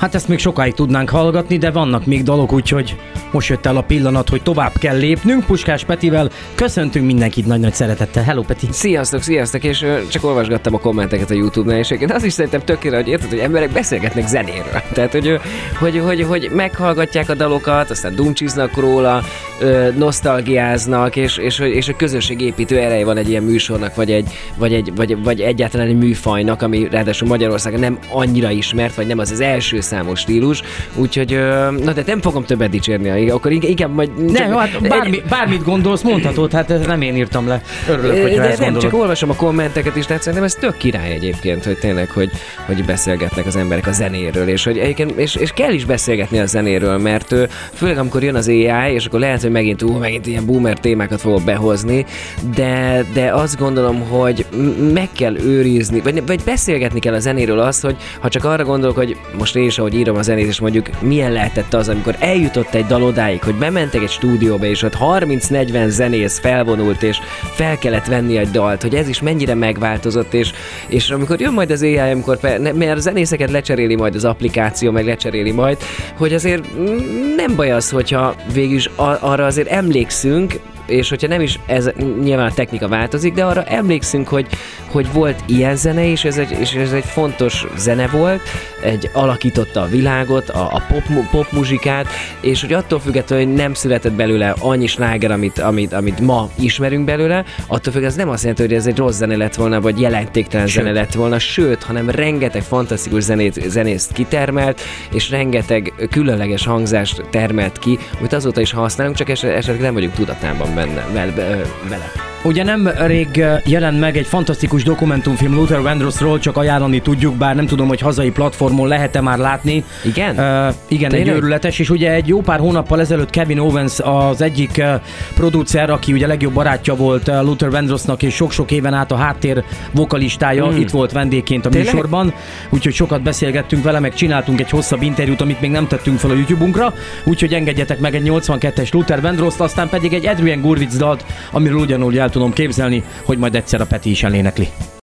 Hát ezt még sokáig tudnánk hallgatni, de vannak még dalok, úgyhogy most jött el a pillanat, hogy tovább kell lépnünk. Puskás Petivel köszöntünk mindenkit nagy-nagy szeretettel. Hello, Peti! Sziasztok, és csak olvasgattam a kommenteket a YouTube-nál, és én azt is szerintem tökéletes, hogy érted, hogy emberek beszélgetnek zenéről. Tehát, hogy meghallgatják a dalokat, aztán dumcsiznak róla, nosztalgiáznak, és a közösségépítő ereje van egy ilyen műsornak, vagy egyáltalán egy műfajnak, ami ráadásul Magyarországon nem annyira ismert, vagy nem az első számos stílus, úgyhogy na de nem fogom többet dicsérni, akkor inkább majd... Jó, hát bármit gondolsz, mondhatod, hát ezt nem én írtam le. Örülök, hogy ezt gondolod. Csak olvasom a kommenteket is, tehát szerintem ez tök király egyébként, hogy tényleg, hogy beszélgetnek az emberek a zenéről, és kell is beszélgetni a zenéről, mert főleg amikor jön az AI, és akkor lehet, hogy megint ilyen boomer témákat fogok behozni, de azt gondolom, hogy meg kell őrizni, vagy beszélgetni kell a zenéről azt, hogy ha csak arra gondolok, hogy most én is, ahogy írom a zenét, és mondjuk milyen lehetett az, amikor eljutott egy dal odáig, hogy bementek egy stúdióba, és ott 30-40 zenész felvonult, és fel kellett venni egy dalt, hogy ez is mennyire megváltozott, és amikor jön majd az AI, mert a zenészeket lecseréli majd az applikáció, meg lecseréli majd, hogy azért nem baj az, hogyha végülis arra azért emlékszünk, és hogyha nem is ez, nyilván a technika változik, de arra emlékszünk, hogy volt ilyen zene is, és ez egy fontos zene volt, alakította a világot, a popmuzsikát, és hogy attól függetlenül, hogy nem született belőle annyi sláger, amit ma ismerünk belőle, attól függetlenül ez nem azt jelenti, hogy ez egy rossz zene lett volna, vagy jelentéktelen zene lett volna, sőt, hanem rengeteg fantasztikus zenészt kitermelt, és rengeteg különleges hangzást termelt ki, amit azóta is használunk, csak esetleg nem vagyunk tudatában vele. Ugye nem rég jelent meg egy fantasztikus dokumentumfilm Luther Vandrossról, csak ajánlani tudjuk, bár nem tudom, hogy hazai platformon lehet-e már látni. Igen? Igen, egy őrületes, és ugye egy jó pár hónappal ezelőtt Kevin Owens, az egyik producer, aki ugye legjobb barátja volt Luther Vandrossnak, és sok-sok éven át a háttér vokalistája, itt volt vendégként a műsorban, úgyhogy sokat beszélgettünk vele, meg csináltunk egy hosszabb interjút, amit még nem tettünk fel a YouTube-unkra, úgyhogy engedjetek meg egy 82-es Luther Vandrosst, aztán pedig egy Adrian Gurwitz dalt, amiről ugyanúgy el tudom képzelni, hogy majd egyszer a Peti is elénekli.